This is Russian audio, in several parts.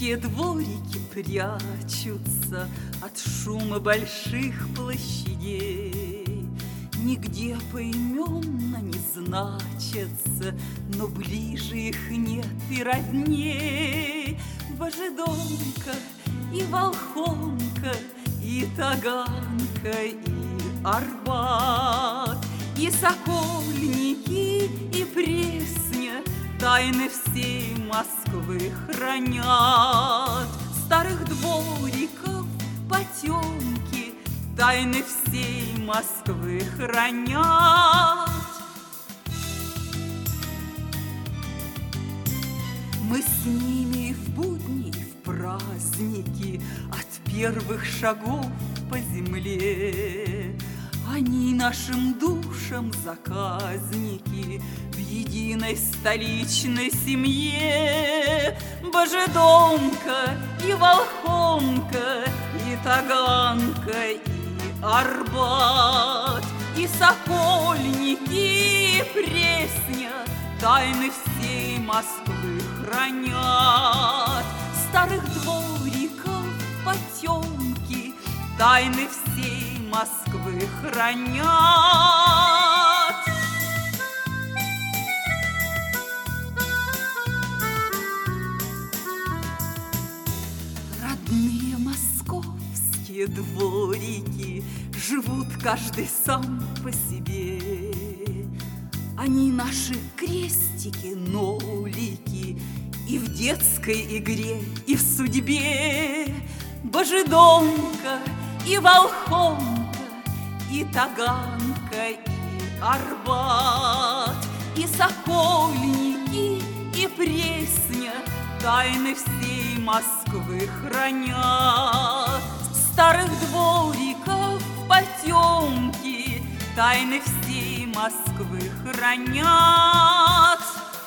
Московские дворики прячутся от шума больших площадей. Нигде поименно не значатся, но ближе их нет и родней. Божедомка и Волхонка, и Таганка, и Арбат, и Сокольники, и Пресня тайны всей Москвы хранят. Старых двориков потемки тайны всей Москвы хранят. Мы с ними и в будни, и в праздники, от первых шагов по земле. Они нашим душам заказники в единой столичной семье. Божедомка и Волхонка, и Таганка, и Арбат, и Сокольники, и Пресня тайны всей Москвы хранят. Старых двориков потемки тайны всей Москвы хранят. Родные московские дворики живут каждый сам по себе. Они наши крестики, нолики, и в детской игре, и в судьбе. Божедомка и Волхонка, и Таганка, и Арбат, и Сокольники, и Пресня тайны всей Москвы хранят. Старых двориков потемки тайны всей Москвы хранят.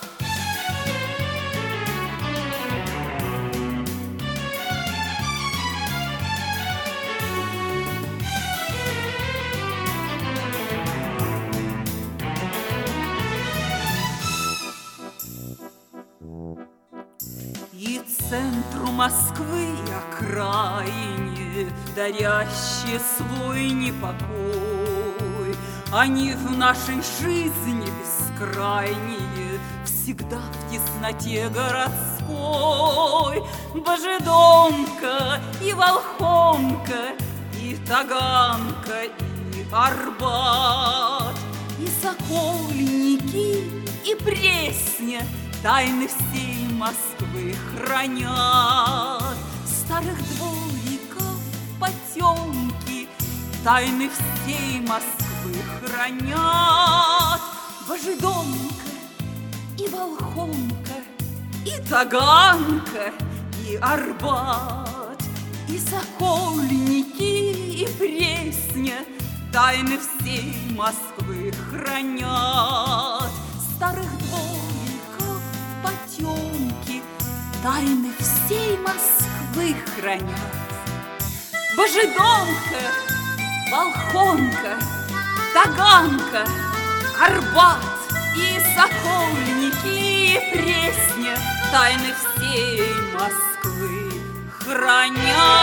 И центру Москвы и окраине, дарящие свой непокой, они в нашей жизни бескрайние, всегда в тесноте городской. Божедомка и Волхонка, и Таганка, и Арбат, и Сокольники, и Пресня тайны всей Москвы хранят. Старых двориков потемки тайны всей Москвы хранят. Божедомка и Волхонка, и Таганка, и Арбат, и Сокольники, и Пресня тайны всей Москвы хранят. Старых двориков потемки тайны всей Москвы хранят. Божедомка, Волхонка, Таганка, Арбат, и Сокольники, и Пресня тайны всей Москвы хранят.